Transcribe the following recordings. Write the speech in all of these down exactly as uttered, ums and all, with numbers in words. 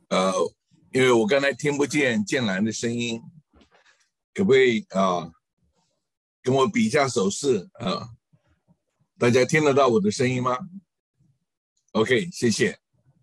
呃，因为我刚才听不见建兰的声音，可不可以啊、呃跟我比一下手势啊、呃大家听得到我的声音吗 ？OK，谢谢。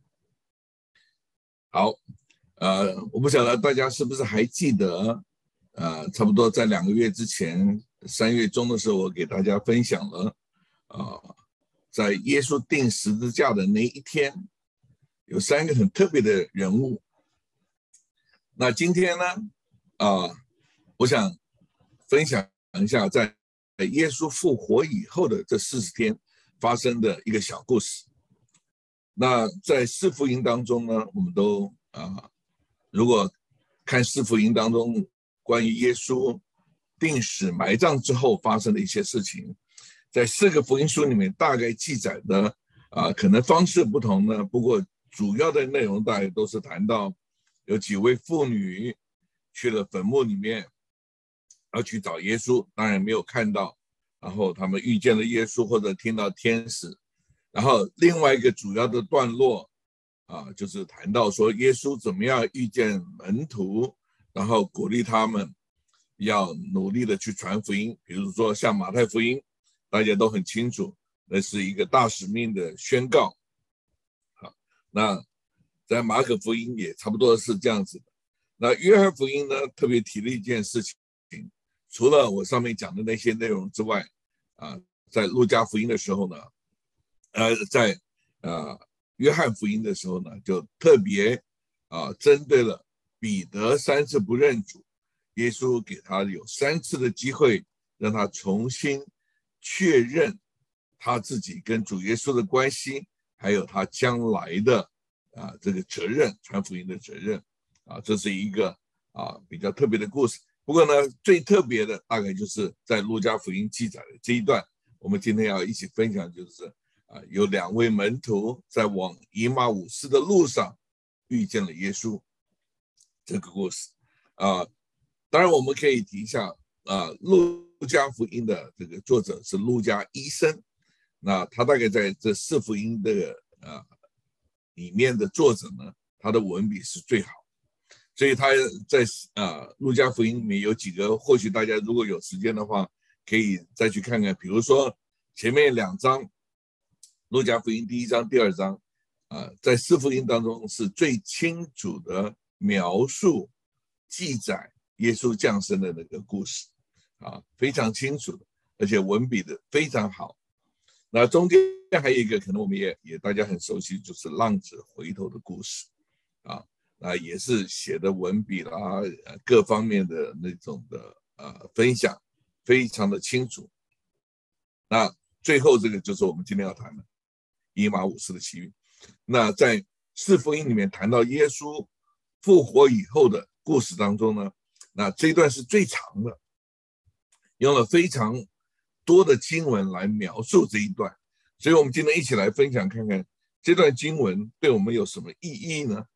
好，呃，我不晓得大家是不是还记得，呃，差不多在两个月之前，三月中的时候，我给大家分享了，啊、呃，在耶稣钉十字架的那一天，有三个很特别的人物。那今天呢，啊、呃，我想分享一下在耶稣复活以后的这四十天发生的一个小故事。那在四福音当中呢，我们都啊，如果看四福音当中关于耶稣定死埋葬之后发生的一些事情，在四个福音书里面大概记载的啊，可能方式不同呢，不过主要的内容大概都是谈到有几位妇女去了坟墓里面要去找耶稣，当然没有看到，然后他们遇见了耶稣或者听到天使，然后另外一个主要的段落啊，就是谈到说耶稣怎么样遇见门徒，然后鼓励他们要努力的去传福音。比如说像马太福音，大家都很清楚，那是一个大使命的宣告。好，那在马可福音也差不多是这样子的。那约翰福音呢，特别提了一件事情，除了我上面讲的那些内容之外，啊，在路加福音的时候呢，呃，在呃约翰福音的时候呢，就特别啊、呃、针对了彼得三次不认主，耶稣给他有三次的机会，让他重新确认他自己跟主耶稣的关系，还有他将来的啊、呃、这个责任，传福音的责任啊，这是一个啊比较特别的故事。不过呢，最特别的大概就是在路加福音记载的这一段，我们今天要一起分享，就是啊，有两位门徒在往以马忤斯的路上遇见了耶稣这个故事啊。当然，我们可以提一下啊，路加福音的这个作者是路加医生，那他大概在这四福音的啊里面的作者呢，他的文笔是最好。所以他在啊路加福音里面有几个，或许大家如果有时间的话，可以再去看看。比如说前面两章，路加福音第一章、第二章，啊，在四福音当中是最清楚的描述、记载耶稣降生的那个故事，啊，非常清楚的，而且文笔的非常好。那中间还有一个，可能我们也也大家很熟悉，就是浪子回头的故事，啊。啊，也是写的文笔啦，各方面的那种的呃分享，非常的清楚。那最后这个就是我们今天要谈的以马忤斯的奇遇。那在四福音里面谈到耶稣复活以后的故事当中呢，那这一段是最长的，用了非常多的经文来描述这一段，所以我们今天一起来分享看看这段经文对我们有什么意义呢？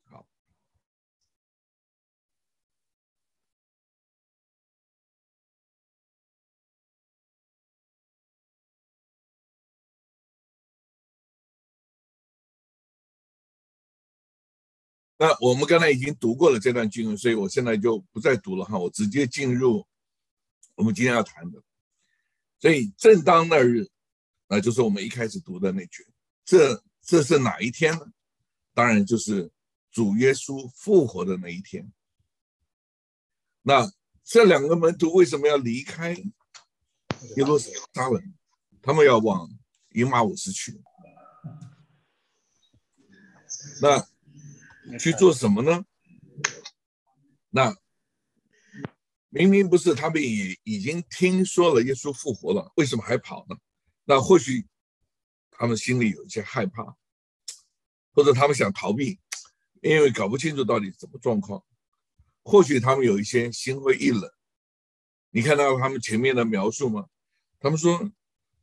那我们刚才已经读过了这段经文，所以我现在就不再读了哈，我直接进入我们今天要谈的。所以正当那日，那就是我们一开始读的那句，这这是哪一天呢？当然就是主耶稣复活的那一天。那这两个门徒为什么要离开耶路撒冷？他们要往以马忤斯去。那去做什么呢？那明明不是，他们也已经听说了耶稣复活了，为什么还跑呢？那或许他们心里有一些害怕，或者他们想逃避，因为搞不清楚到底怎么状况。或许他们有一些心灰意冷。你看到他们前面的描述吗？他们说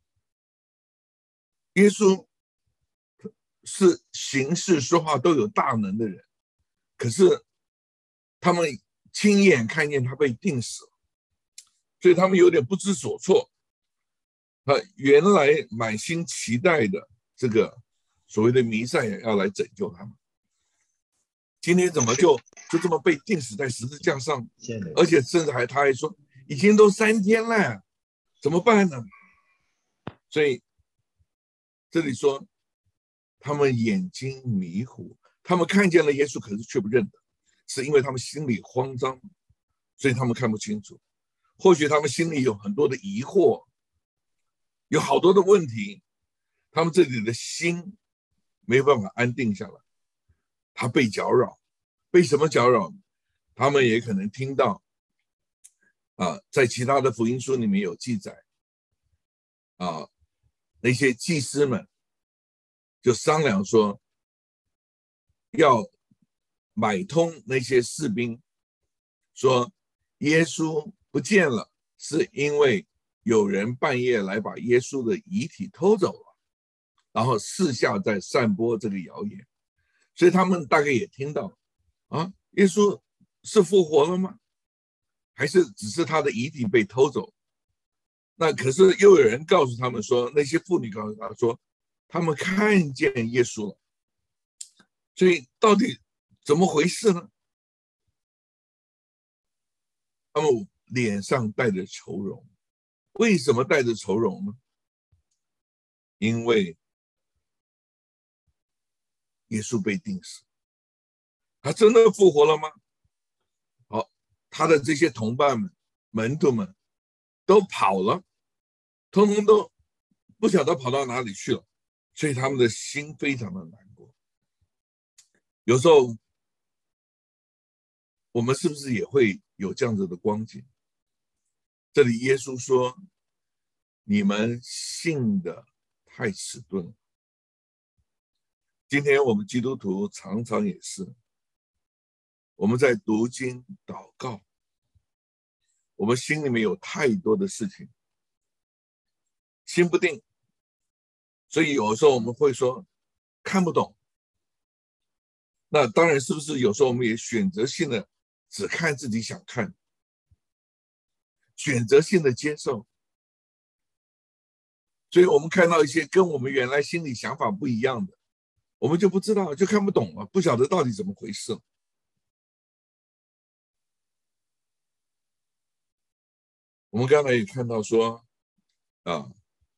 耶稣是行事说话都有大能的人，可是他们亲眼看见他被钉死了，所以他们有点不知所措。他原来满心期待的这个所谓的弥赛亚要来拯救他们， 今天怎么就就这么被钉死在十字架上？而且甚至还他还说，已经都三天了，怎么办呢？所以这里说，他们眼睛迷糊，他们看见了耶稣，可是却不认得，是因为他们心里慌张，所以他们看不清楚。或许他们心里有很多的疑惑，有好多的问题，他们这里的心没有办法安定下来，他被搅扰，被什么搅扰？他们也可能听到啊，在其他的福音书里面有记载啊，那些祭司们就商量说，要买通那些士兵，说耶稣不见了，是因为有人半夜来把耶稣的遗体偷走了，然后私下在散播这个谣言。所以他们大概也听到啊，耶稣是复活了吗？还是只是他的遗体被偷走？那可是又有人告诉他们说，那些妇女告诉他说，他们看见耶稣了。所以到底怎么回事呢？他们脸上带着愁容，为什么带着愁容呢？因为耶稣被钉死，他真的复活了吗？好，他的这些同伴们、门徒们都跑了，通通都不晓得跑到哪里去了，所以他们的心非常的难过。有时候我们是不是也会有这样子的光景？这里耶稣说，你们信的太迟钝了。今天我们基督徒常常也是，我们在读经祷告，我们心里面有太多的事情，心不定，所以有时候我们会说看不懂。那当然，是不是有时候我们也选择性的只看自己想看，选择性的接受，所以我们看到一些跟我们原来心里想法不一样的，我们就不知道，就看不懂了，不晓得到底怎么回事。我们刚才也看到说，啊，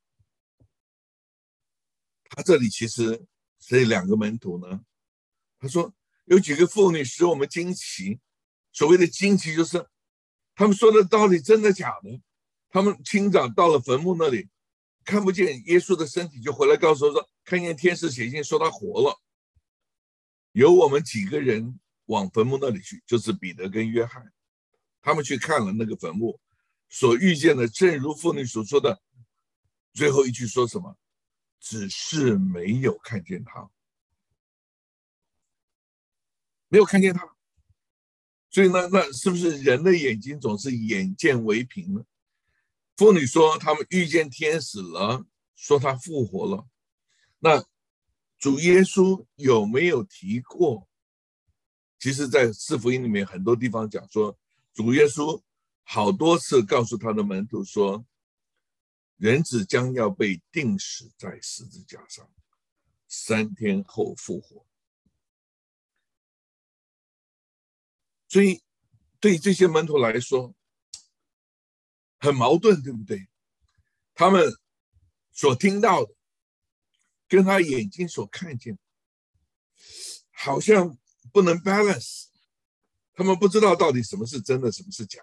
他这里其实这两个门徒呢，他说有几个妇女使我们惊奇，所谓的惊奇就是他们说的到底真的假的？他们清早到了坟墓那里，看不见耶稣的身体，就回来告诉我说，看见天使写信说他活了。有我们几个人往坟墓那里去，就是彼得跟约翰，他们去看了那个坟墓，所遇见的正如妇女所说的，最后一句说什么？只是没有看见他，没有看见他。所以呢，那是不是人的眼睛总是眼见为凭呢？妇女说他们遇见天使了，说他复活了。那主耶稣有没有提过？其实在四福音里面很多地方讲说，主耶稣好多次告诉他的门徒说，人子将要被钉死在十字架上，三天后复活。所以对这些门徒来说很矛盾，对不对？他们所听到的跟他眼睛所看见的好像不能 balance， 他们不知道到底什么是真的，什么是假。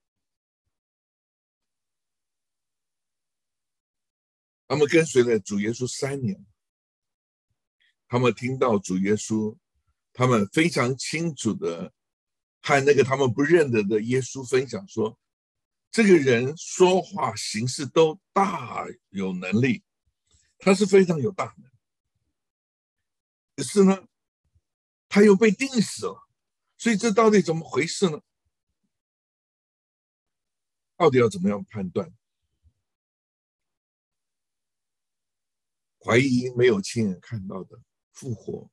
他们跟随了主耶稣三年，他们听到主耶稣，他们非常清楚的和那个他们不认得的耶稣分享说，这个人说话行事都大有能力，他是非常有大能。可是呢，他又被钉死了，所以这到底怎么回事呢？到底要怎么样判断？怀疑没有亲眼看到的复活。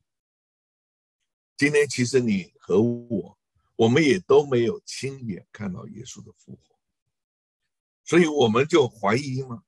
今天其实你和我，我们也都没有亲眼看到耶稣的复活，所以我们就怀疑吗？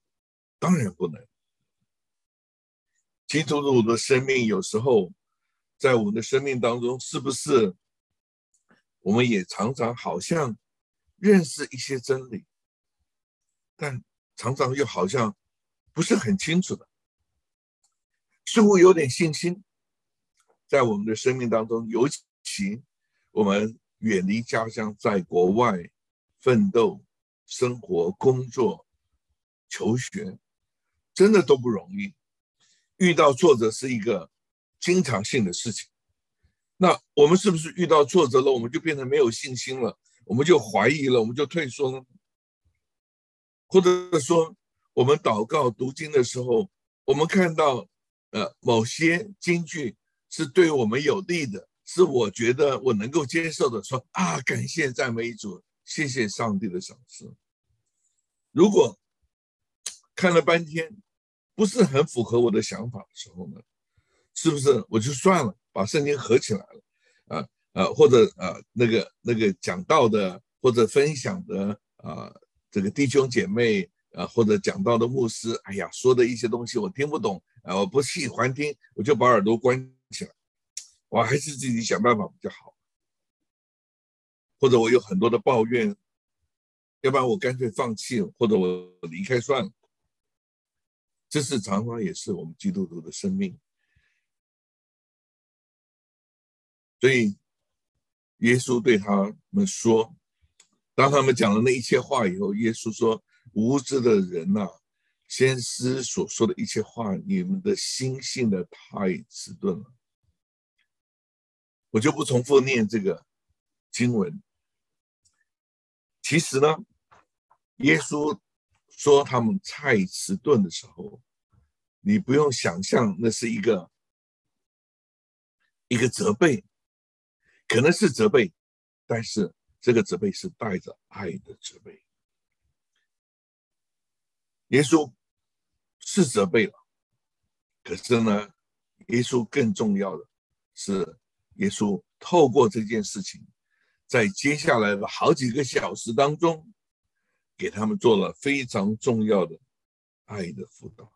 当然不能。基督徒的生命有时候在我们的生命当中，是不是我们也常常好像认识一些真理，但常常又好像不是很清楚的，似乎有点信心，在我们的生命当中，尤其我们远离家乡，在国外奋斗、生活、工作、求学，真的都不容易。遇到挫折是一个经常性的事情。那我们是不是遇到挫折了，我们就变成没有信心了，我们就怀疑了，我们就退缩了？或者说，我们祷告读经的时候，我们看到呃某些经句是对我们有利的，是我觉得我能够接受的，说啊，感谢赞美主，谢谢上帝的赏赐。如果看了半天不是很符合我的想法的时候呢，是不是我就算了，把圣经合起来了啊？呃，或者呃那个那个讲道的或者分享的啊、呃，这个弟兄姐妹啊、呃，或者讲道的牧师，哎呀，说的一些东西我听不懂啊、呃，我不喜欢听，我就把耳朵关起来，我还是自己想办法比较好。或者我有很多的抱怨，要不然我干脆放弃，或者我离开算了。这是常常也是我们基督徒的生命。所以耶稣对他们说，当他们讲了那一切话以后，耶稣说：“无知的人呐、啊，先知所说的一切话，你们的心信的太迟钝了。”我就不重复念这个经文。其实呢，耶稣说他们太迟钝的时候，你不用想象那是一个一个责备，可能是责备，但是这个责备是带着爱的责备。耶稣是责备了，可是呢，耶稣更重要的是，耶稣透过这件事情，在接下来的好几个小时当中，给他们做了非常重要的爱的辅导。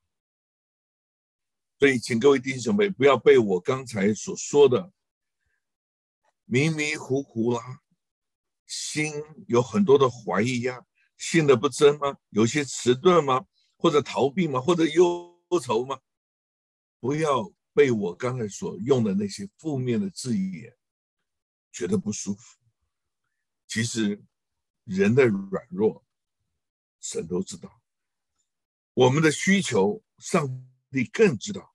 所以，请各位弟兄姊妹不要被我刚才所说的迷迷糊糊啦，心有很多的怀疑呀、啊，信的不真吗？有些迟钝吗？或者逃避吗？或者忧愁吗？不要被我刚才所用的那些负面的字眼觉得不舒服。其实人的软弱，神都知道，我们的需求，上帝更知道。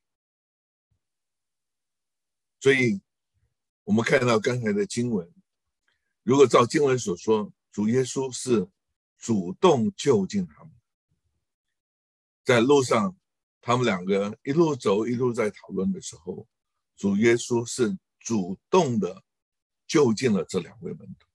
所以，我们看到刚才的经文，如果照经文所说，主耶稣是主动就近他们，在路上，他们两个一路走一路在讨论的时候，主耶稣是主动的就近了这两位门徒。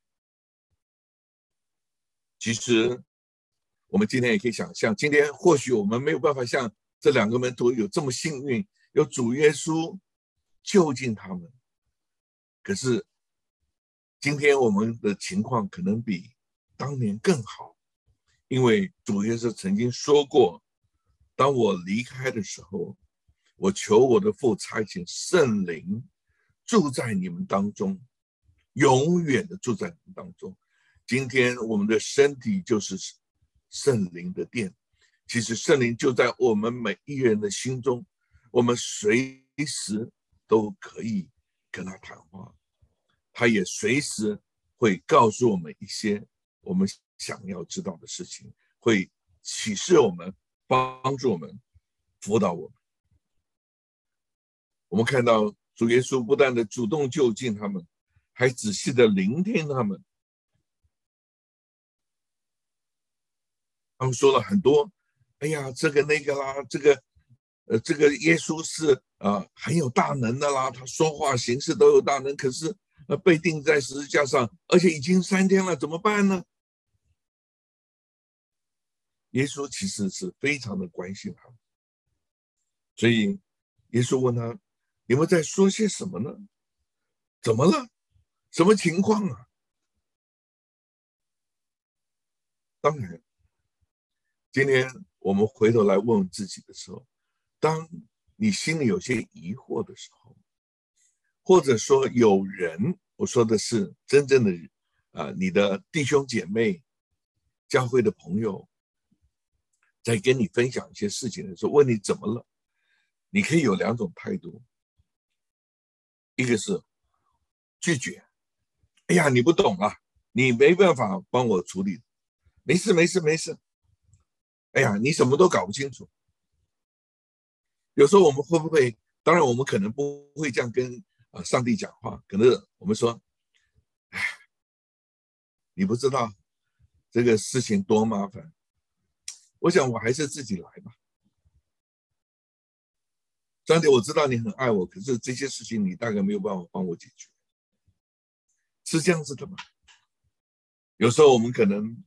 其实我们今天也可以想象，今天或许我们没有办法像这两个门徒有这么幸运，有主耶稣就近他们。可是今天我们的情况可能比当年更好，因为主耶稣曾经说过，当我离开的时候，我求我的父差遣圣灵住在你们当中，永远的住在你们当中。今天我们的身体就是圣灵的殿，其实圣灵就在我们每一人的心中，我们随时都可以跟他谈话，他也随时会告诉我们一些我们想要知道的事情，会启示我们，帮助我们，辅导我们。我们看到主耶稣不但的主动就近他们，还仔细的聆听他们。他们说了很多，哎呀，这个那个啦，这个呃，这个耶稣是啊、呃、很有大能的啦，他说话行事都有大能，可是呃被钉在十字架上，而且已经三天了，怎么办呢？耶稣其实是非常的关心他们，所以耶稣问他：“你们在说些什么呢？怎么了？什么情况啊？”当然，今天我们回头来问问自己的时候，当你心里有些疑惑的时候，或者说有人，我说的是真正的啊、呃，你的弟兄姐妹、教会的朋友，在跟你分享一些事情的时候，问你怎么了，你可以有两种态度，一个是拒绝，哎呀，你不懂啊，你没办法帮我处理，没事没事没事，哎呀，你什么都搞不清楚。有时候我们会不会？当然，我们可能不会这样跟啊、呃、上帝讲话，可能我们说，哎，你不知道这个事情多麻烦，我想我还是自己来吧。上帝，我知道你很爱我，可是这些事情你大概没有办法帮我解决，是这样子的吗？有时候我们可能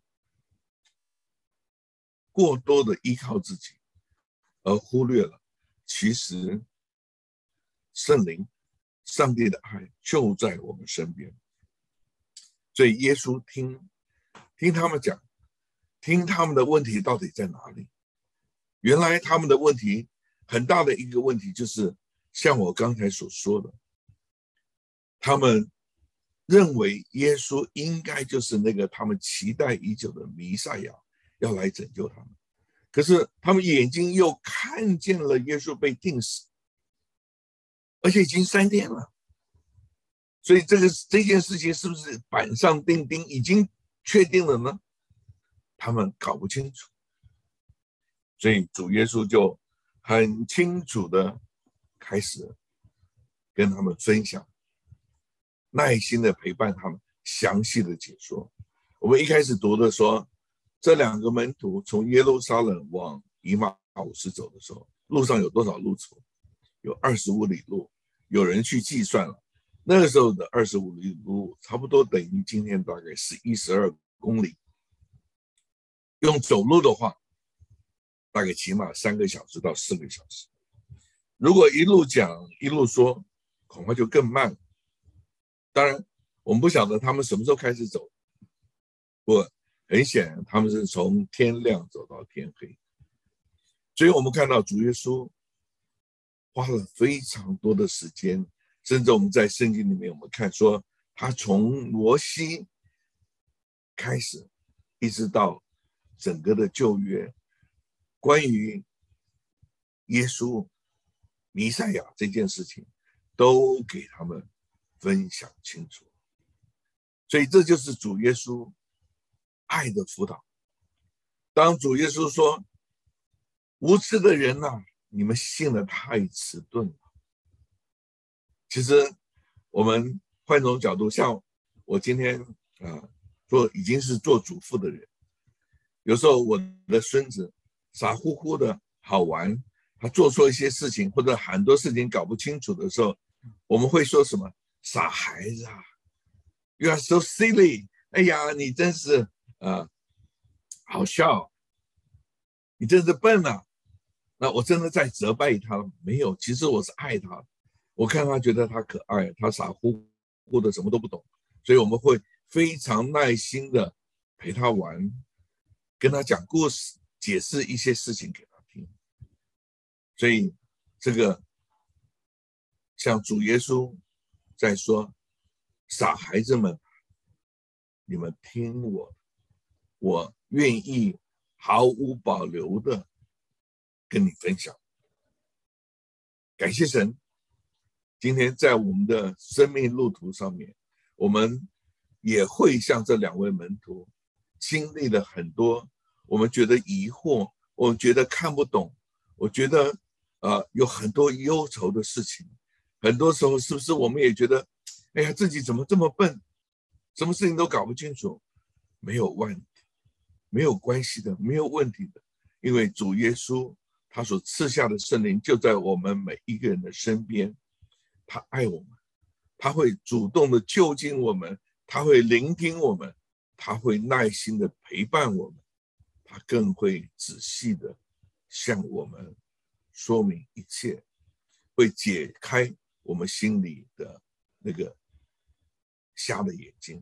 过多的依靠自己，而忽略了其实圣灵、上帝的爱就在我们身边。所以耶稣听听他们讲，听他们的问题到底在哪里？原来他们的问题很大的一个问题就是，像我刚才所说的，他们认为耶稣应该就是那个他们期待已久的弥赛亚，要来拯救他们。可是他们眼睛又看见了耶稣被钉死，而且已经三天了。所以这个这件事情是不是板上钉钉，已经确定了呢？他们搞不清楚。所以主耶稣就很清楚的开始跟他们分享，耐心的陪伴他们，详细的解说。我们一开始读的说，这两个门徒从耶路撒冷往以马忤斯走的时候，路上有多少路程？有二十五里路，有人去计算了，那个时候的二十五里路差不多等于今天大概是一十二公里。用走路的话，大概起码三个小时到四个小时。如果一路讲一路说，恐怕就更慢。当然，我们不晓得他们什么时候开始走，不过很显然他们是从天亮走到天黑。所以我们看到主耶稣花了非常多的时间，甚至我们在圣经里面我们看说，他从摩西开始，一直到整个的旧约，关于耶稣弥赛亚这件事情，都给他们分享清楚。所以这就是主耶稣爱的辅导。当主耶稣说：“无知的人呐、啊，你们信的太迟钝了。”其实我们换种角度，像我今天啊，做已经是做主妇的人，有时候我的孙子傻乎乎的好玩，他做错一些事情或者很多事情搞不清楚的时候，我们会说什么？傻孩子啊 ，You are so silly！ 哎呀，你真是呃好笑，你真是笨啊！那我真的在责备他没有？其实我是爱他，我看他觉得他可爱，他傻乎乎的什么都不懂，所以我们会非常耐心的陪他玩，跟他讲故事，解释一些事情给他听。所以这个像主耶稣在说，傻孩子们，你们听我，我愿意毫无保留的跟你分享。感谢神，今天在我们的生命路途上面，我们也会像这两位门徒，经历了很多我们觉得疑惑，我们觉得看不懂，我觉得呃有很多忧愁的事情。很多时候是不是我们也觉得，哎呀，自己怎么这么笨，什么事情都搞不清楚？没有问题，没有关系的，没有问题的，因为主耶稣他所赐下的圣灵就在我们每一个人的身边，他爱我们，他会主动的就近我们，他会聆听我们，他会耐心的陪伴我们，他更会仔细的向我们说明一切，会解开我们心里的那个瞎的眼睛。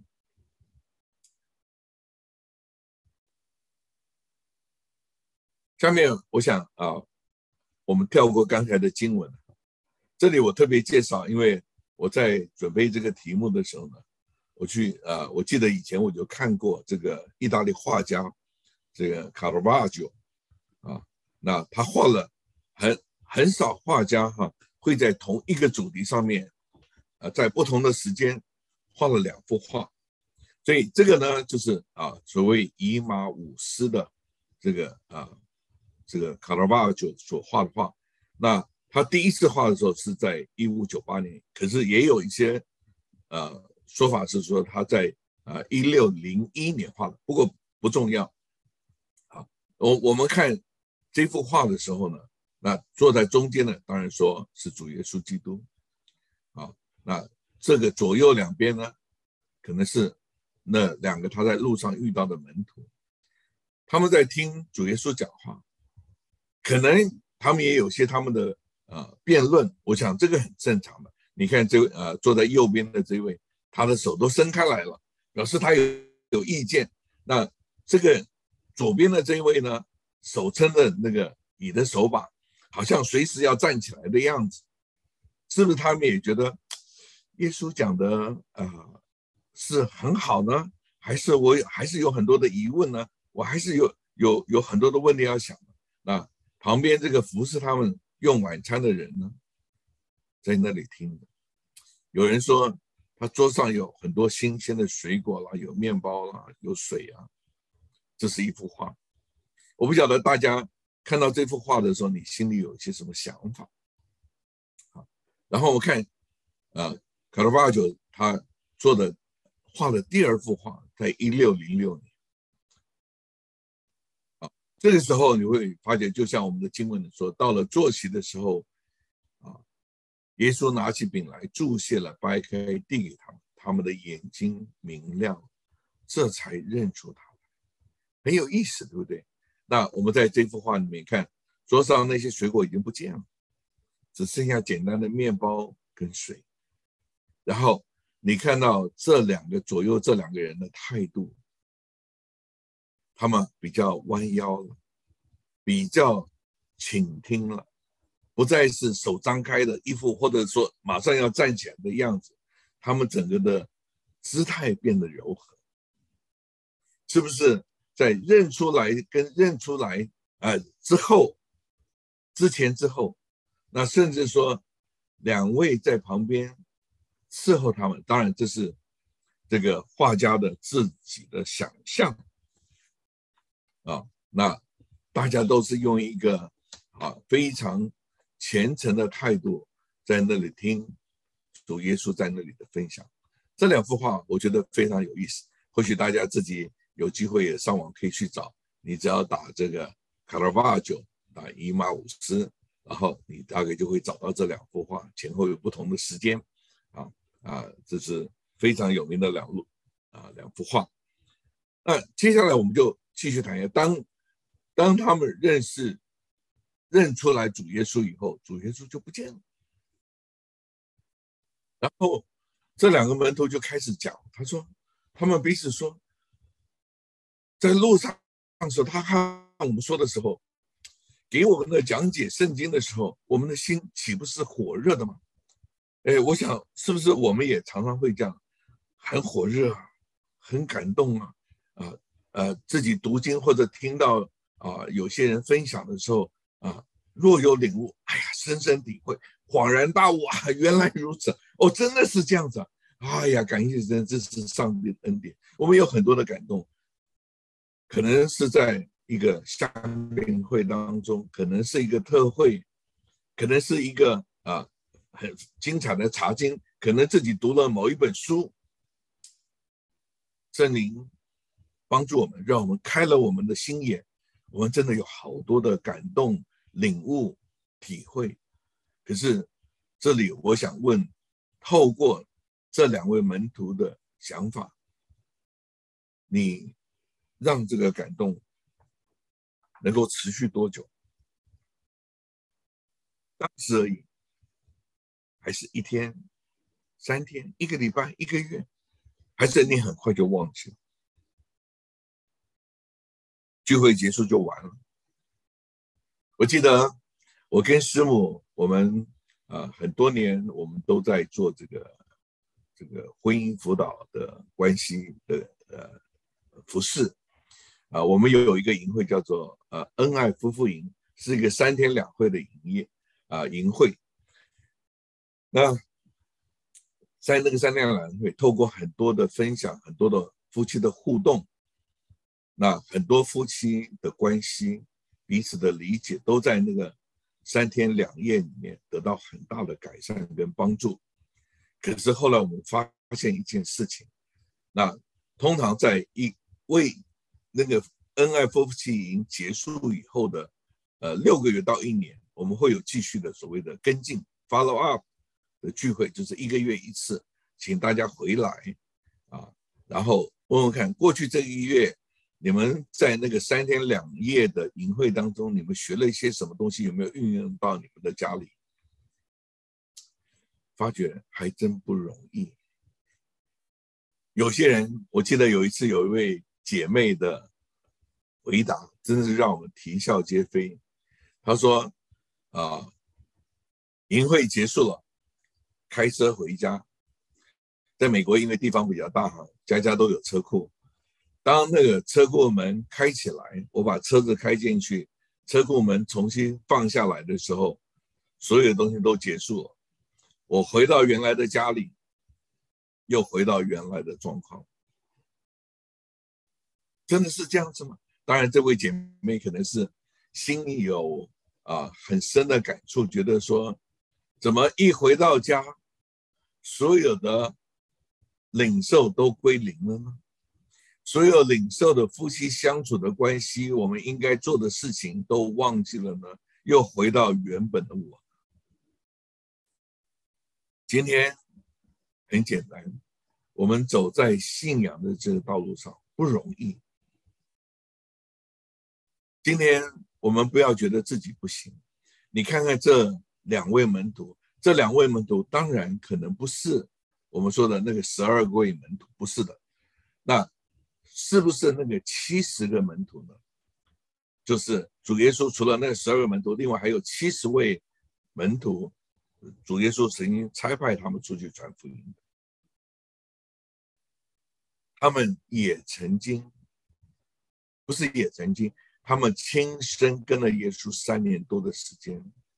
下面我想啊， 我们跳过刚才的经文，这里我特别介绍，因为我在准备这个题目的时候呢，我去呃，我记得以前我就看过这个意大利画家这个卡罗瓦乔啊，那他画了很很少画家哈、啊、会在同一个主题上面，呃，在不同的时间画了两幅画，所以这个呢就是啊所谓以马五斯的这个啊这个卡罗瓦乔所画的画，那他第一次画的时候是在一五九八年，可是也有一些呃说法是说他在啊一六零一年画的，不过不重要。好，我我们看这幅画的时候呢，那坐在中间的当然说是主耶稣基督，啊，那这个左右两边呢，可能是那两个他在路上遇到的门徒，他们在听主耶稣讲话，可能他们也有些他们的呃辩论，我想这个很正常的。你看这位呃坐在右边的这位，他的手都伸开来了，表示他有有意见。那这个左边的这一位呢，手撑着那个你的手把，好像随时要站起来的样子，是不是他们也觉得耶稣讲的呃是很好呢？还是我还是有很多的疑问呢？我还是有有有很多的问题要想。那旁边这个服侍他们用晚餐的人呢，在那里听的。有人说他桌上有很多新鲜的水果啦，有面包啦，有水啊。这是一幅画，我不晓得大家看到这幅画的时候，你心里有些什么想法？然后我看，呃，卡罗瓦乔他做的画的第二幅画，在一六零六年。这个时候你会发觉，就像我们的经文说，到了坐席的时候，啊，耶稣拿起饼来，注谢了，掰开，递给他们，他们的眼睛明亮，这才认出他来，很有意思，对不对？那我们在这幅画里面看，桌上那些水果已经不见了，只剩下简单的面包跟水。然后你看到这两个左右这两个人的态度，他们比较弯腰了，比较倾听了，不再是手张开的一副或者说马上要站起来的样子，他们整个的姿态变得柔和，是不是？在认出来跟认出来呃之后，之前之后，那甚至说两位在旁边伺候他们，当然这是这个画家的自己的想象啊，那大家都是用一个啊非常虔诚的态度在那里听主耶稣在那里的分享。这两幅画我觉得非常有意思，或许大家自己有机会也上网可以去找，你只要打这个卡罗瓦乔打以马五斯，然后你大概就会找到这两幅画，前后有不同的时间啊啊，这是非常有名的两路啊两幅画。那接下来我们就继续谈一下，当当他们认识认出来主耶稣以后，主耶稣就不见了。然后这两个门徒就开始讲，他说他们彼此说，在路上的时候，他和我们说的时候，给我们的讲解圣经的时候，我们的心岂不是火热的吗？哎，我想是不是我们也常常会这样，很火热啊，很感动啊，啊呃，自己读经或者听到啊有些人分享的时候啊，若有领悟，哎呀，深深体会，恍然大悟啊，原来如此，哦，真的是这样子啊，哎呀，感谢神，这是上帝的恩典，我们有很多的感动，可能是在一个夏令会当中，可能是一个特会，可能是一个啊很精彩的查经，可能自己读了某一本书，圣灵帮助我们，让我们开了我们的心眼，我们真的有好多的感动、领悟、体会。可是这里我想问，透过这两位门徒的想法，你让这个感动能够持续多久？当时而已，还是一天、三天、一个礼拜、一个月，还是你很快就忘记了？聚会结束就完了。我记得我跟师母，我们啊很多年，我们都在做这个这个婚姻辅导的关系的呃服饰啊。我们有一个营会叫做呃恩爱夫妇营，是一个三天两会的营业啊营会。那在那个三天两会，透过很多的分享，很多的夫妻的互动，那很多夫妻的关系，彼此的理解，都在那个三天两夜里面得到很大的改善跟帮助。可是后来我们发现一件事情，那通常在一为那个恩爱夫妻营结束以后的呃六个月到一年，我们会有继续的所谓的跟进 follow up 的聚会，就是一个月一次，请大家回来啊，然后问问看过去这一个月你们在那个三天两夜的营会当中，你们学了一些什么东西，有没有运用到你们的家里？发觉还真不容易。有些人，我记得有一次有一位姐妹的回答，真的是让我们啼笑皆非。她说：“啊，营会结束了，开车回家。在美国，因为地方比较大哈，家家都有车库。当那个车库门开起来，我把车子开进去，车库门重新放下来的时候，所有的东西都结束了。我回到原来的家里，又回到原来的状况。真的是这样子吗？当然，这位姐妹可能是心里有啊很深的感触，觉得说，怎么一回到家，所有的领受都归零了呢？所有领受的夫妻相处的关系，我们应该做的事情都忘记了呢？又回到原本的我。今天很简单，我们走在信仰的这个道路上不容易。今天我们不要觉得自己不行，你看看这两位门徒，这两位门徒当然可能不是我们说的那个十二位门徒，不是的。那是不是那个七十个门徒呢？就是主耶稣除了那十二位门徒，另外还有七十位门徒，主耶稣曾经差派他们出去传福音的。他们也曾经，不是也曾经，他们亲身跟了耶稣三年多的时间，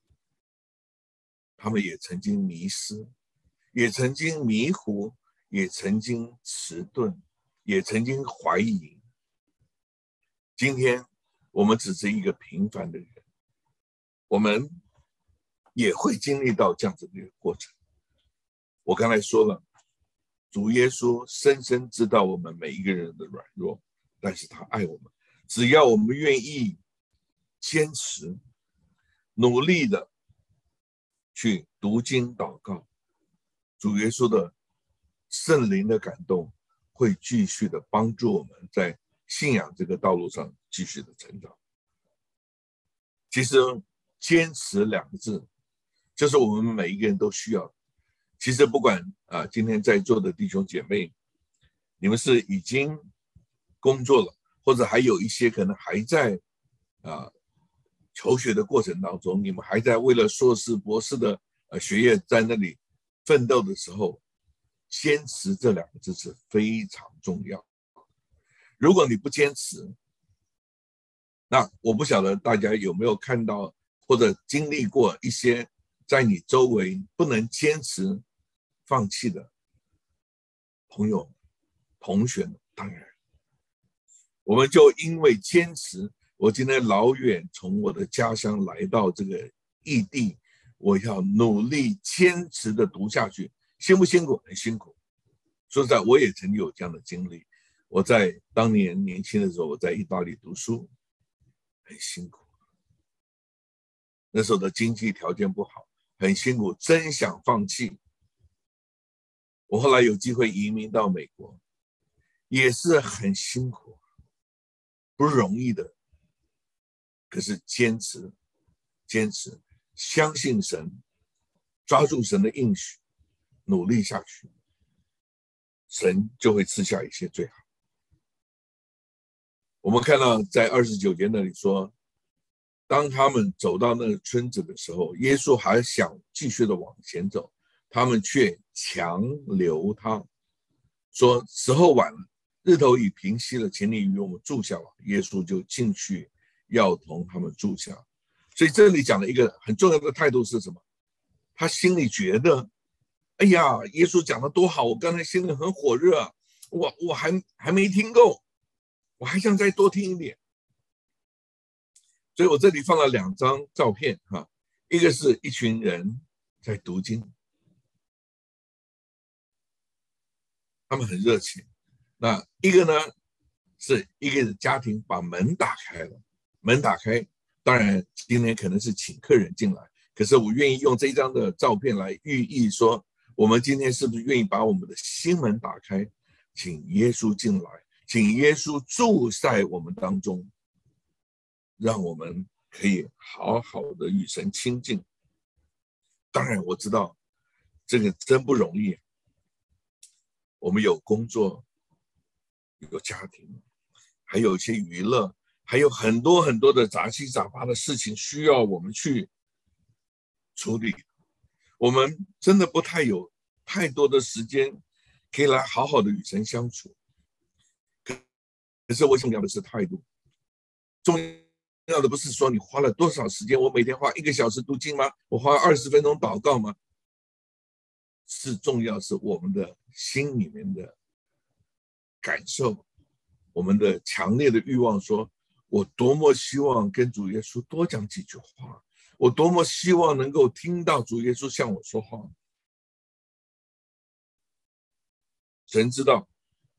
他们也曾经迷失，也曾经迷糊，也曾经迟钝，也曾经怀疑。今天我们只是一个平凡的人，我们也会经历到这样子的一个过程。我刚才说了，主耶稣深深知道我们每一个人的软弱，但是他爱我们，只要我们愿意坚持努力的去读经祷告，主耶稣的圣灵的感动会继续的帮助我们在信仰这个道路上继续的成长。其实坚持两个字，就是我们每一个人都需要的。其实不管啊，今天在座的弟兄姐妹，你们是已经工作了，或者还有一些可能还在啊求学的过程当中，你们还在为了硕士、博士的呃学业在那里奋斗的时候，坚持这两个字是非常重要。如果你不坚持，那我不晓得大家有没有看到或者经历过一些在你周围不能坚持放弃的朋友、同学。当然，我们就因为坚持，我今天老远从我的家乡来到这个异地，我要努力坚持的读下去，辛不辛苦？很辛苦。说实在，我也曾经有这样的经历。我在当年年轻的时候，我在意大利读书，很辛苦。那时候的经济条件不好，很辛苦，真想放弃。我后来有机会移民到美国，也是很辛苦，不容易的。可是坚持，坚持，相信神，抓住神的应许，努力下去，神就会赐下一些最好。我们看到在二十九节那里说， 当他们走到那个村子的时候，耶稣还想继续的往前走，他们却强留他，说时候晚了，日头已平息了，请你与我们住下吧。耶稣就进去要同他们住下。所以这里讲了一个很重要的态度是什么？他心里觉得，哎呀，耶稣讲的多好，我刚才心里很火热啊，我我还还没听够，我还想再多听一点。所以我这里放了两张照片哈，一个是一群人在读经，他们很热情。那一个呢，是一个家庭把门打开了，门打开，当然今天可能是请客人进来，可是我愿意用这张的照片来寓意说，我们今天是不是愿意把我们的心门打开，请耶稣进来，请耶稣住在我们当中，让我们可以好好的与神亲近。当然我知道这个真不容易，我们有工作，有家庭，还有一些娱乐，还有很多很多的杂七杂八的事情需要我们去处理。我们真的不太有太多的时间可以来好好的与神相处。可是我重要的是态度，重要的不是说你花了多少时间，我每天花一个小时读经吗？我花二十分钟祷告吗？是重要是我们的心里面的感受，我们的强烈的欲望说，我多么希望跟主耶稣多讲几句话，我多么希望能够听到主耶稣向我说话。神知道，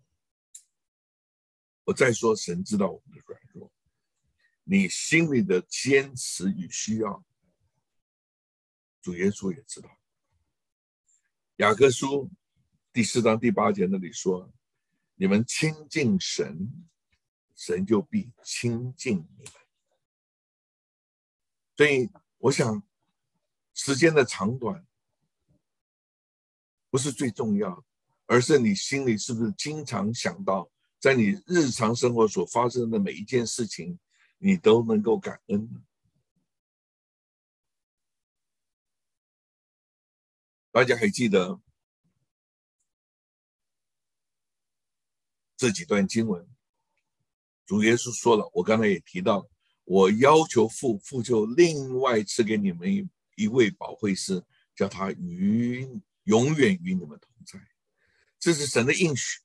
我再说，神知道我们的软弱，你心里的坚持与需要，主耶稣也知道。雅各书第四章第八节那里说，你们亲近神，神就必亲近你们。所以我想时间的长短不是最重要的，而是你心里是不是经常想到，在你日常生活所发生的每一件事情，你都能够感恩。大家还记得这几段经文，主耶稣说了，我刚才也提到，我要求父，父就另外赐给你们一一位保惠师，叫他与永远与你们同在。这是神的应许。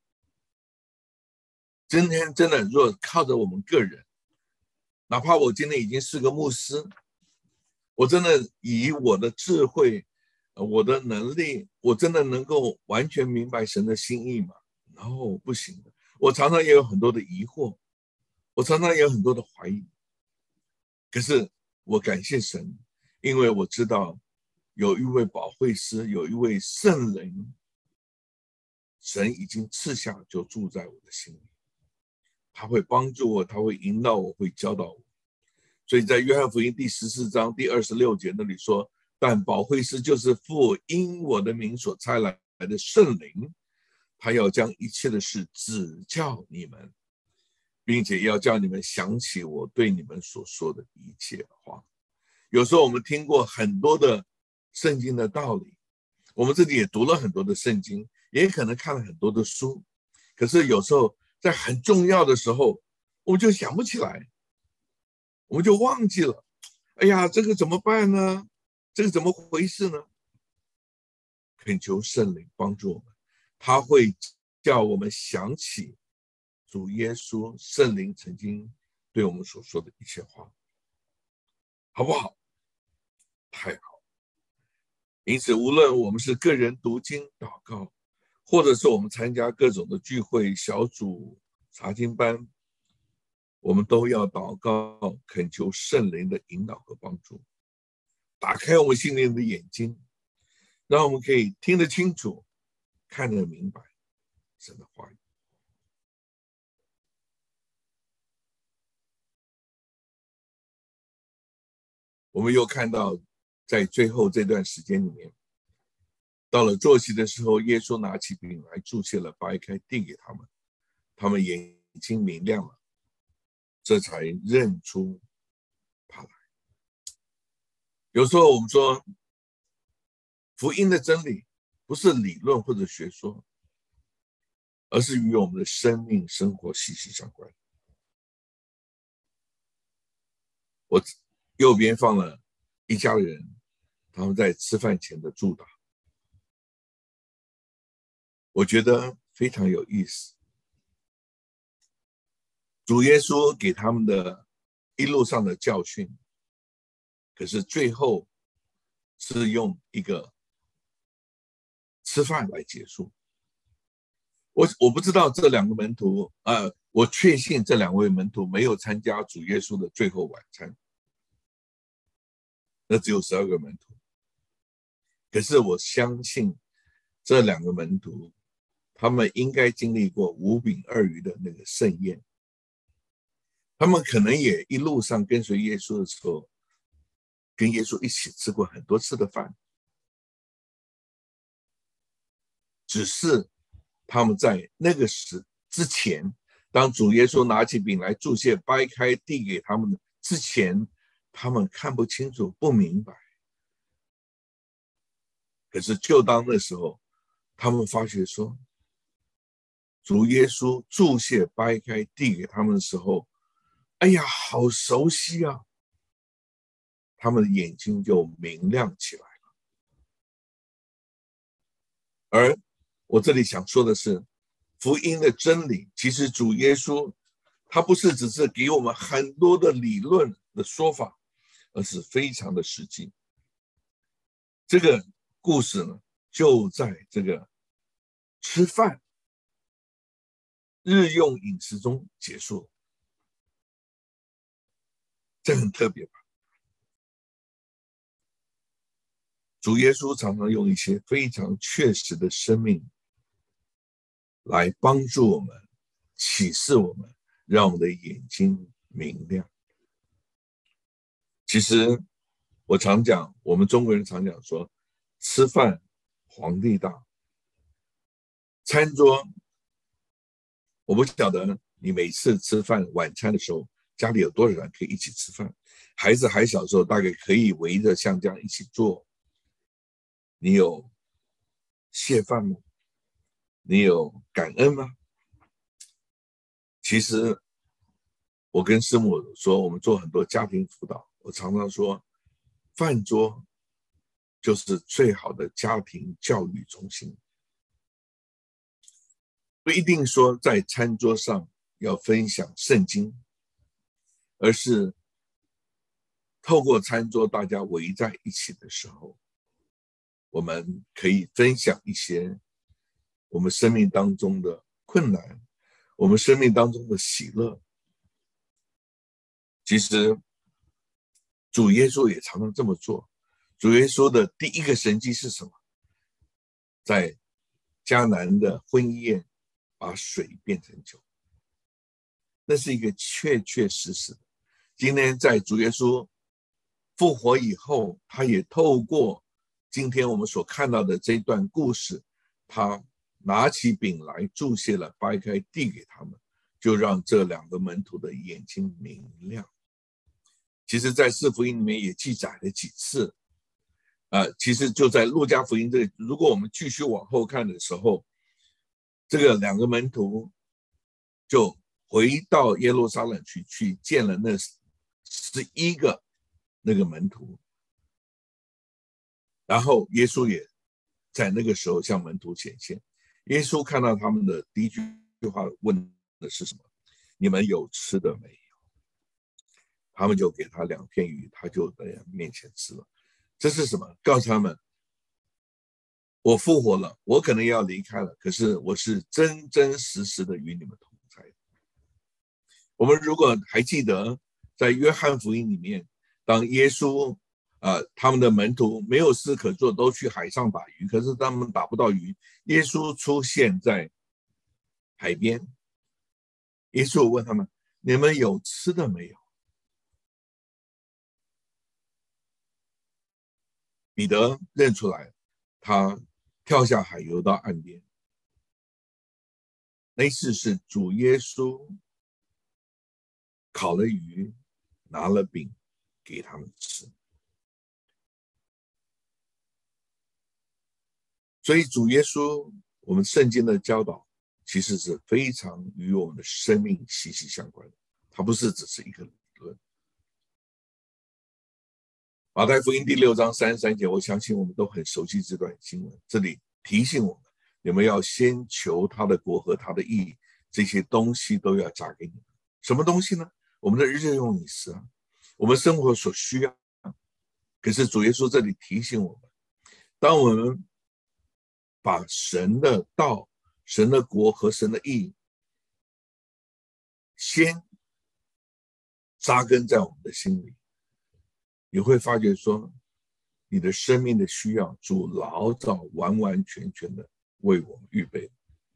今天真的，如果靠着我们个人，哪怕我今天已经是个牧师，我真的以我的智慧、我的能力，我真的能够完全明白神的心意吗？然后不行的，我常常也有很多的疑惑，我常常也有很多的怀疑。可是我感谢神，因为我知道有一位保惠师，有一位圣灵，神已经赐下，就住在我的心里。他会帮助我，他会引导我，会教导我。所以在约翰福音第十四章第二十六节那里说，但保惠师就是父因我的名所差来的圣灵，他要将一切的事指教你们，并且要叫你们想起我对你们所说的一切话。有时候我们听过很多的圣经的道理，我们自己也读了很多的圣经，也可能看了很多的书，可是有时候在很重要的时候，我们就想不起来，我们就忘记了。哎呀，这个怎么办呢？这个怎么回事呢？恳求圣灵帮助我们，他会叫我们想起主耶稣圣灵曾经对我们所说的一切话，好不好？太好。因此无论我们是个人读经祷告，或者是我们参加各种的聚会小组查经班，我们都要祷告，恳求圣灵的引导和帮助，打开我们心灵的眼睛，让我们可以听得清楚，看得明白神的话语。我们又看到在最后这段时间里面，到了坐席的时候，耶稣拿起饼来，祝谢了，掰开递给他们，他们眼睛明亮了，这才认出他来。 有时候我们说福音的真理不是理论或者学说，而是与我们的生命生活息息相关。我右边放了一家人，他们在吃饭前的祝祷，我觉得非常有意思。主耶稣给他们的一路上的教训，可是最后是用一个吃饭来结束。我我不知道这两个门徒，呃，我确信这两位门徒没有参加主耶稣的最后晚餐，那只有十二个门徒。可是我相信这两个门徒，他们应该经历过五饼二鱼的那个盛宴，他们可能也一路上跟随耶稣的时候，跟耶稣一起吃过很多次的饭，只是他们在那个时之前，当主耶稣拿起饼来祝谢、掰开递给他们之前，他们看不清楚、不明白。可是就当那时候，他们发觉说，主耶稣祝谢、掰开递给他们的时候，哎呀，好熟悉啊！他们的眼睛就明亮起来了。而我这里想说的是，福音的真理，其实主耶稣他不是只是给我们很多的理论的说法，而是非常的实际。这个故事呢，就在这个吃饭日用饮食中结束，这很特别吧？主耶稣常常用一些非常确实的生命来帮助我们，启示我们，让我们的眼睛明亮。其实我常讲，我们中国人常讲说，吃饭皇帝大，餐桌，我不晓得你每次吃饭晚餐的时候，家里有多少人可以一起吃饭？孩子还小时候，大概可以围着像这样一起坐。你有谢饭吗？你有感恩吗？其实我跟师母说，我们做很多家庭辅导，我常常说，饭桌就是最好的家庭教育中心。不一定说在餐桌上要分享圣经，而是透过餐桌大家围在一起的时候，我们可以分享一些我们生命当中的困难，我们生命当中的喜乐。其实主耶稣也常常这么做。主耶稣的第一个神迹是什么？在迦南的婚宴，把水变成酒，那是一个确确实实的。今天在主耶稣复活以后，他也透过今天我们所看到的这段故事，他拿起饼来祝谢了，掰开递给他们，就让这两个门徒的眼睛明亮。其实在四福音里面也记载了几次，呃，其实就在路加福音这里，如果我们继续往后看的时候，这个两个门徒就回到耶路撒冷去，去见了那十一个那个门徒，然后耶稣也在那个时候向门徒显现。耶稣看到他们的第一句话问的是什么？你们有吃的没有？他们就给他两片鱼，他就在面前吃了。这是什么？告诉他们，我复活了，我可能要离开了，可是我是真真实实的与你们同在。我们如果还记得，在约翰福音里面，当耶稣呃，他们的门徒没有事可做，都去海上打鱼，可是他们打不到鱼。耶稣出现在海边，耶稣问他们：“你们有吃的没有？”彼得认出来，他跳下海游到岸边。那次是主耶稣烤了鱼，拿了饼给他们吃。 所以主耶稣，我们圣经的教导其实是非常与我们的生命息息相关的，它不是只是一个理论。马太福音第六章三十三节，我相信我们都很熟悉这段经文，这里提醒我们，你们要先求他的国和他的义，这些东西都要加给你们。什么东西呢？我们的日用饮食啊，我们生活所需要。可是主耶稣这里提醒我们，当我们把神的道、神的国和神的义先扎根在我们的心里，你会发觉说，你的生命的需要，主老早完完全全的为我们预备。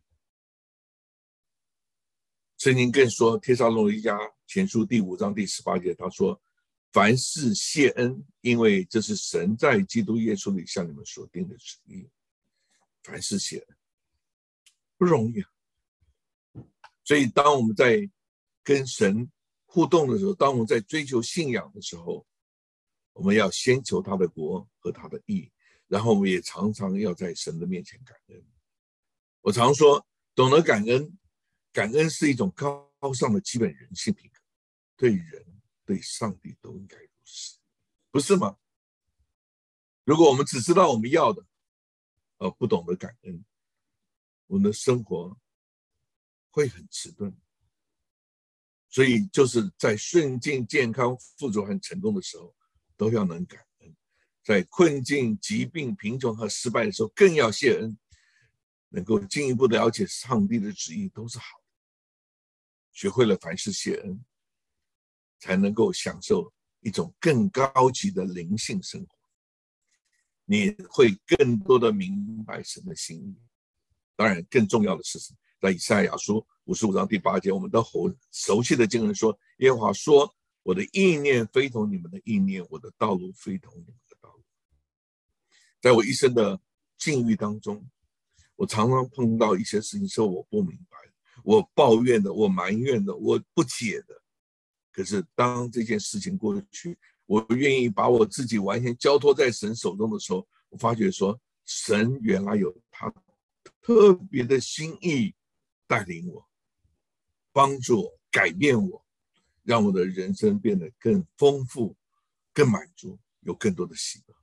圣经更说，帖撒罗尼迦前书第五章第十八节，他说：“凡事谢恩，因为这是神在基督耶稣里向你们所定的旨意。”凡事谢恩，不容易啊。所以，当我们在跟神互动的时候，当我们在追求信仰的时候，我们要先求他的国和他的义，然后我们也常常要在神的面前感恩。我常说，懂得感恩，感恩是一种高尚的基本人性品格，对人对上帝都应该如此，不是吗？如果我们只知道我们要的，而不懂得感恩，我们的生活会很迟钝。所以就是在顺境、健康、富足和成功的时候，都要能感恩；在困境、疾病、贫穷和失败的时候，更要谢恩，能够进一步的了解上帝的旨意都是好的。学会了凡事谢恩，才能够享受一种更高级的灵性生活。你会更多的明白神的心意。当然，更重要的是，在以赛亚书五十五章第八节，我们都熟悉的经文说：“耶和华说，我的意念非同你们的意念，我的道路非同你们的道路。”在我一生的境遇当中，我常常碰到一些事情，是我不明白的，我抱怨的，我埋怨的，我不解的。可是当这件事情过去，我愿意把我自己完全交托在神手中的时候，我发觉说，神原来有他特别的心意带领我，帮助我，改变我，让我的人生变得更丰富、更满足，有更多的喜乐。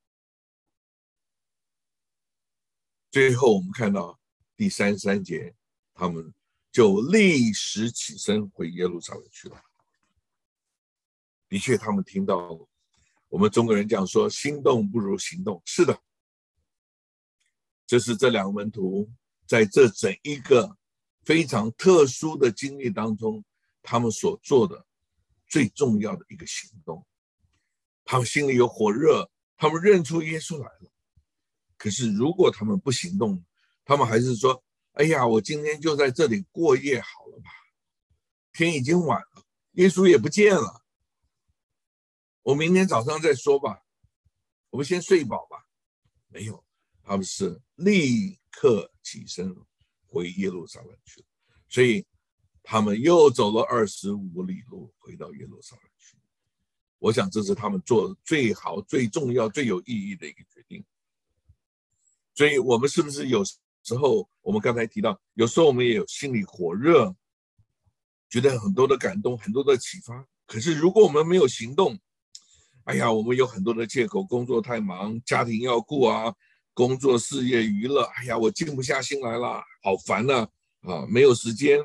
最后我们看到第三十三节，他们就立时起身回耶路撒冷去了。的确，他们听到我们中国人讲说，心动不如行动。是的，这是这两个门徒在这整一个非常特殊的经历当中，他们所做的最重要的一个行动。他们心里有火热，他们认出耶稣来了。可是如果他们不行动，他们还是说：“哎呀，我今天就在这里过夜好了吧，天已经晚了，耶稣也不见了，我明天早上再说吧，我们先睡饱吧。”没有，他们是立刻起身回耶路撒冷去了。所以他们又走了二十五里路回到耶路撒冷去。我想这是他们做的最好、最重要、最有意义的一个决定。所以我们是不是有时候，我们刚才提到，有时候我们也有心里火热，觉得很多的感动，很多的启发。可是如果我们没有行动，哎呀，我们有很多的借口，工作太忙，家庭要顾啊，工作、事业、娱乐，哎呀，我静不下心来了，好烦啊，啊，没有时间。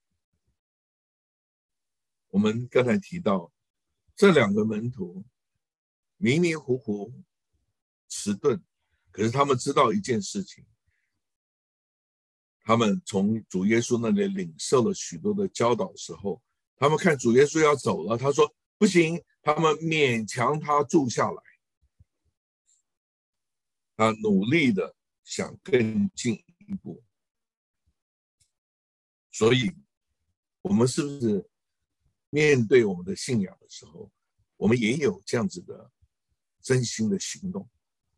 我们刚才提到，这两个门徒迷迷糊糊、迟钝，可是他们知道一件事情，他们从主耶稣那里领受了许多的教导的时候，他们看主耶稣要走了，他说不行，他们勉强他住下来，他努力的想更进一步。所以我们是不是面对我们的信仰的时候，我们也有这样子的真心的行动？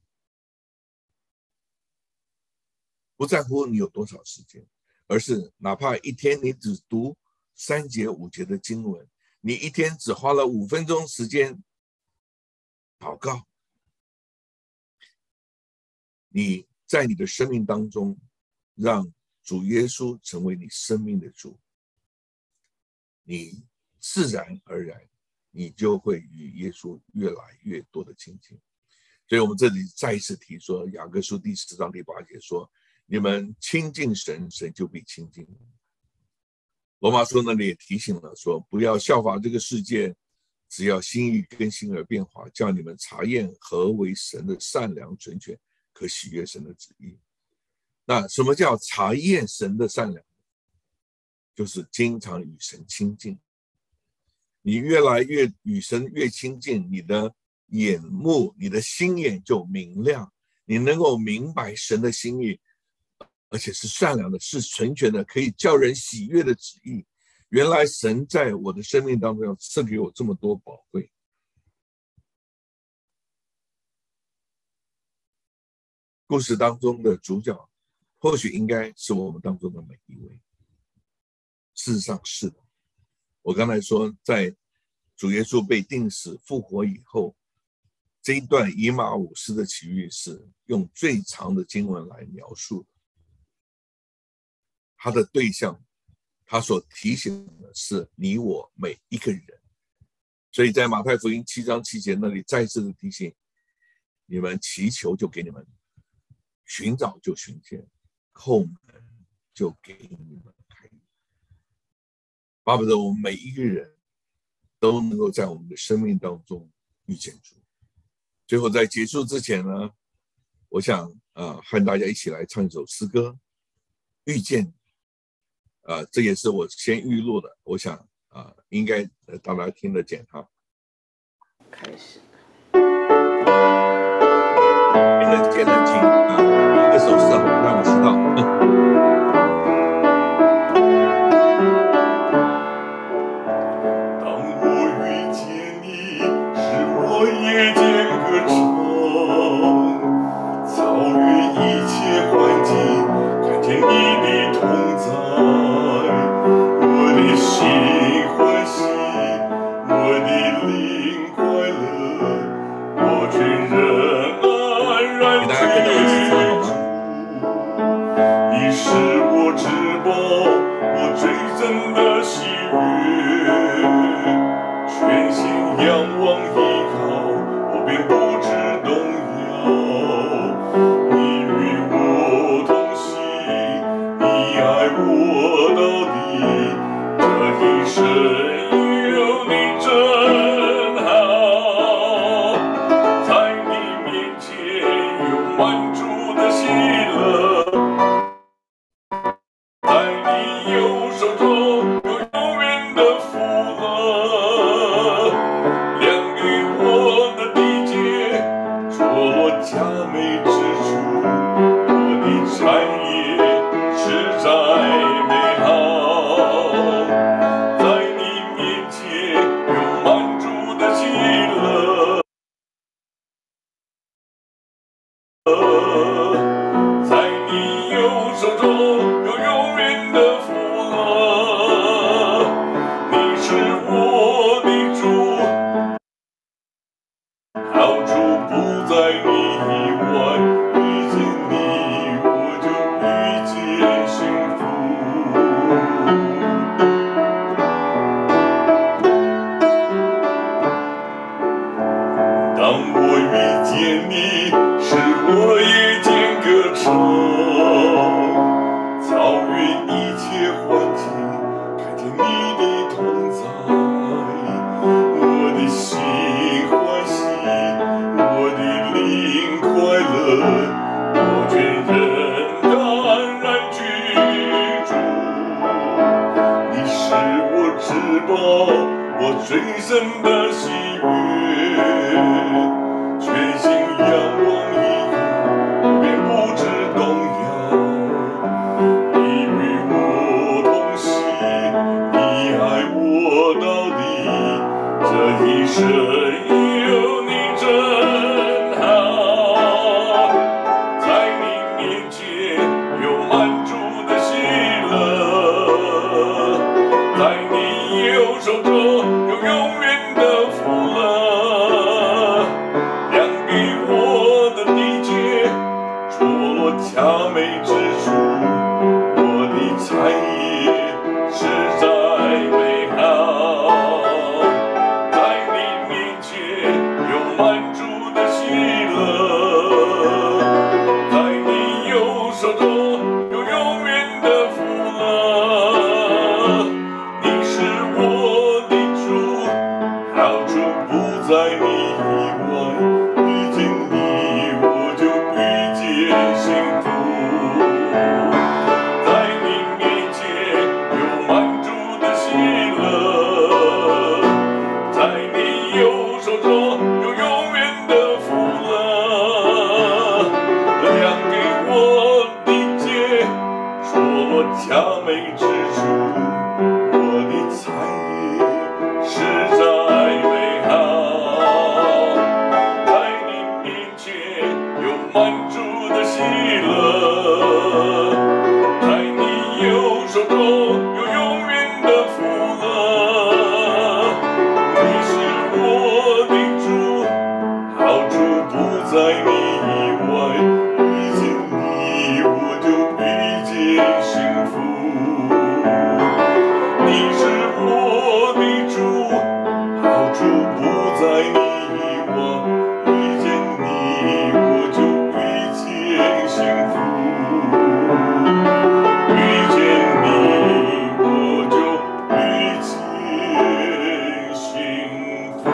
不在乎你有多少时间，而是哪怕一天你只读三节五节的经文，你一天只花了五分钟时间祷告，你在你的生命当中，让主耶稣成为你生命的主，你自然而然你就会与耶稣越来越多的亲近。所以我们这里再一次提说，雅各书第十章第八节说，你们亲近神，神就必亲近你。罗马书那里也提醒了说，不要效法这个世界，只要心意更新而变化，叫你们查验何为神的善良纯全可喜悦神的旨意。那什么叫查验神的善良？就是经常与神亲近。你越来越与神越亲近，你的眼目你的心眼就明亮，你能够明白神的心意，而且是善良的，是纯全的，可以叫人喜悦的旨意。原来神在我的生命当中要赐给我这么多宝贵。故事当中的主角或许应该是我们当中的每一位，事实上是的。我刚才说，在主耶稣被钉死复活以后，这一段以马忤斯的奇遇是用最长的经文来描述的。他的对象，他所提醒的是你我每一个人。所以在马太福音七章七节那里再次的提醒，你们祈求就给你们，寻找就寻见，叩门就给你们开。巴不得我们每一个人都能够在我们的生命当中遇见主。最后在结束之前呢，我想呃和大家一起来唱一首诗歌，遇见。呃，这也是我先预录的，我想啊、呃，应该大家听得见哈。 开始。 听得见的请啊，一个手势让我知道。 当我遇见你，使我夜间歌唱，超越一切环境，看见你的同在。我的心欢喜，我的灵快乐，我全然安然居住。你是我至宝，我最真的喜悦，全心仰望依靠，我便不知动摇。你与我同行，你爱我到底，这一生有你真好。在你面前有满足的喜乐，在你右手中有永远的福乐，量给我的地界，着落佳美之处，我的产业实在美好。在你面前有满足的喜乐，在你右手中有永远的福乐。你是我的主，好处不在你以外，遇见你我就遇见幸福。当我遇见你，使我夜间歌唱，超越一切环境，看见你的同在。我的心欢喜，我的灵快乐，我全人安然居住。你是我至宝，我最深的喜悦，全心仰望依靠，我便不知动摇。你与我同行，你爱我到底，这一生有你真好。在你面前有满足的喜乐，在你右手中有永远的我佳美之主，我的产业实在美好，在你面前有满足的喜乐，在你右手中有永远的福乐。你是我的主，好处不在你以外，遇见你我就遇见幸福。在你面前有满足的喜乐，在你右手中有永远的福乐。量给我的界，说我佳美之主，我的产业实在美好，在你面前有满足的喜乐，在你右手中有永远的福乐。你是我的主，好处不在你以外，遇见你我就遇见幸福。你是我的主，好处不在你以外，遇见你我就遇见幸福。遇见你我就遇见幸福。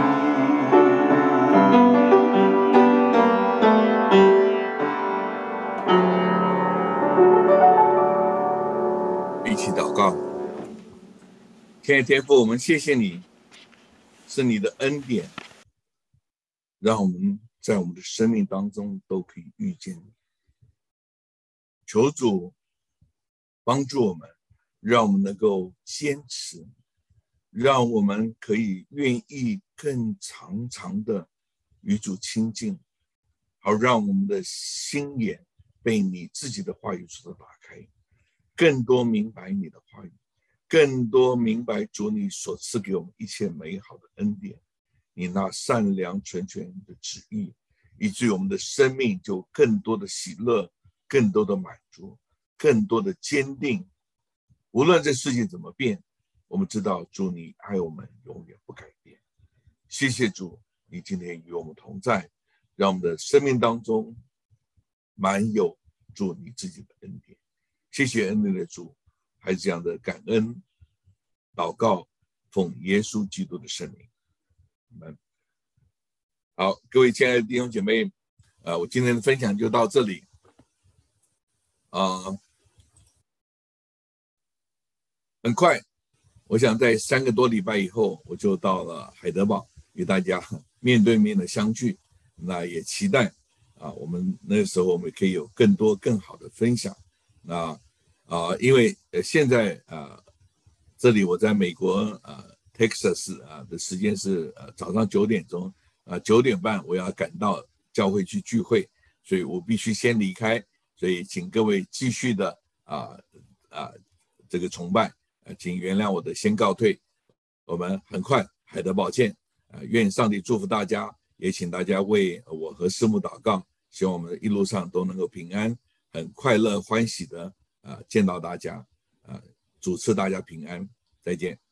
一起祷告。天父天父，我们谢谢你，是你的恩典，让我们在我们的生命当中都可以遇见你。求主帮助我们，让我们能够坚持，让我们可以愿意更常常的与主亲近，好让我们的心眼被你自己的话语所打开，更多明白你的话语，更多明白主你所赐给我们一切美好的恩典，你那善良纯全的旨意，以至于我们的生命就更多的喜乐，更多的满足，更多的坚定。无论这世界怎么变，我们知道主你爱我们永远不改变。谢谢主，你今天与我们同在，让我们的生命当中满有主你自己的恩典。谢谢恩典的主，还是这样的感恩祷告，奉耶稣基督的圣名，阿们。好，各位亲爱的弟兄姐妹，呃，我今天的分享就到这里。啊、呃，很快，我想在三个多礼拜以后，我就到了海德堡，与大家面对面的相聚。那也期待啊，我们那时候我们可以有更多更好的分享。那啊，因为呃现在啊，这里我在美国啊 Texas 啊的时间是呃早上九点钟啊，九点半我要赶到教会去聚会，所以我必须先离开，所以请各位继续的啊啊这个崇拜，呃，请原谅我的先告退，我们很快海德堡见，啊，愿上帝祝福大家，也请大家为我和师母祷告，希望我们一路上都能够平安，很快乐欢喜的啊见到大家，啊，主赐大家平安，再见。